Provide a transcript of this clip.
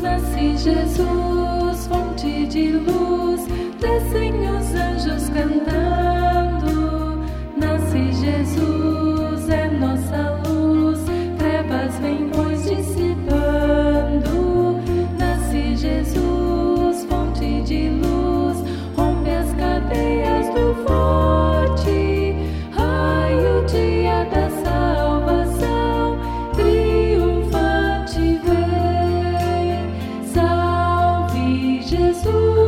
Nasce Jesus, fonte de luz, descem os anjos cantando. Nasce Jesus, é nossa luz, trevas vêm pois dissipando. Nasce Jesus, fonte de luz, rompe as cadeias do forte. Ai, o dia da salvação, triunfante vem. Salve Jesus.